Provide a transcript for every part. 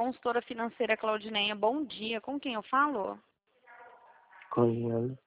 consultora financeira Claudineia, bom dia. Com quem eu falo? Com a Luana.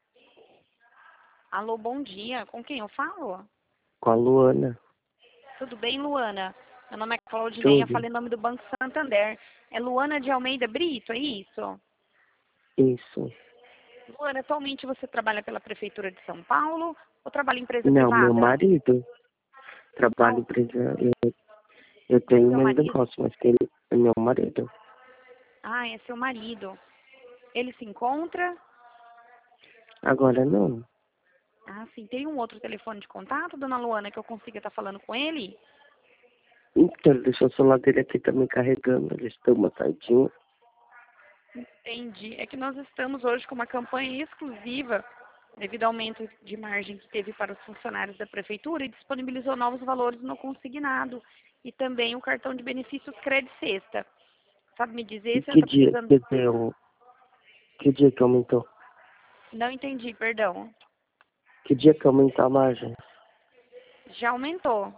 Alô, bom dia. Com quem eu falo? Com a Luana. Tudo bem, Luana? Meu nome é Claudineia, Tudo. falei em nome do Banco Santander. É Luana de Almeida Brito, é isso? Isso. Luana, atualmente você trabalha pela Prefeitura de São Paulo ou trabalha em empresa Não, meu privada? marido trabalha em empresa. Eu tenho Seu meu marido? negócio, mas quem é meu marido. Ah, é seu marido. Ele se encontra? Agora não. Ah, sim. Tem um outro telefone de contato, dona Luana, que eu consiga estar falando com ele? Então, ele deixou o celular dele aqui também carregando. Eles dão uma saidinha. Entendi. É que nós estamos hoje com uma campanha exclusiva devido ao aumento de margem que teve para os funcionários da Prefeitura e disponibilizou novos valores no consignado e também o cartão de benefícios Cred Sexta. Sabe me E dizer se que está dia precisando... que deu? Que dia que aumentou? Não entendi, perdão. Que dia que aumentou a margem? Já aumentou.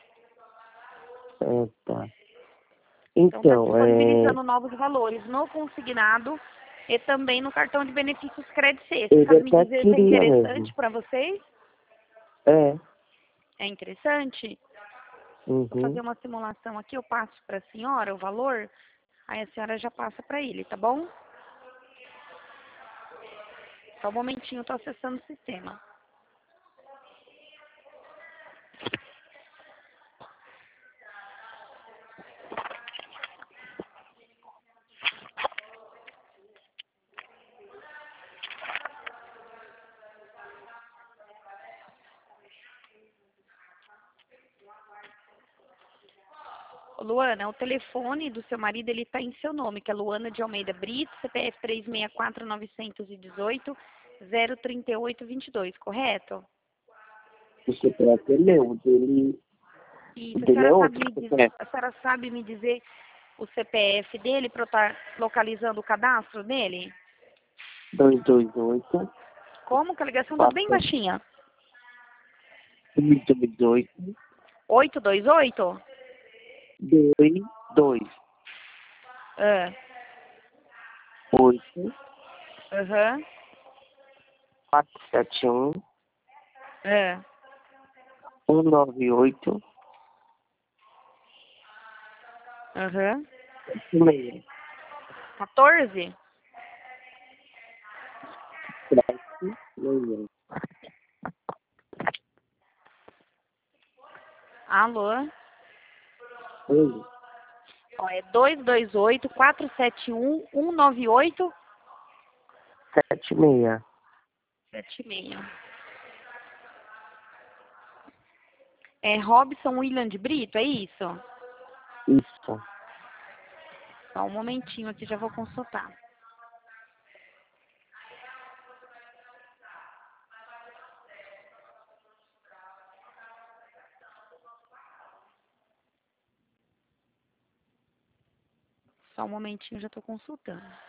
É, tá. Então está Então, disponibilizando novos valores no consignado e também no cartão de benefícios Cred Sexta. ele Sabe me até dizer se é queria mesmo. interessante para vocês? É. É interessante? Vou Uhum. fazer uma simulação aqui, eu passo para a senhora o valor, aí a senhora já passa para ele, tá bom? Só um momentinho, estou acessando o sistema. Ô, Luana, o telefone do seu marido, ele está em seu nome, que é Luana de Almeida Brito, CPF 364-918-03822, correto? O CPF é meu, o Isso, dele é outro CPF. a senhora sabe me dizer o CPF dele para eu estar localizando o cadastro dele? 228 Como que a ligação está bem baixinha? 228 828? 22 Ah, 8 aham, 471 ah, 198 aham. 6. 14? Alô? Oi, Ó, é 228-471-198-76. 76. É Robson William de Brito, é isso? Isso. Só um momentinho aqui, já vou consultar. Só um momentinho, já estou consultando.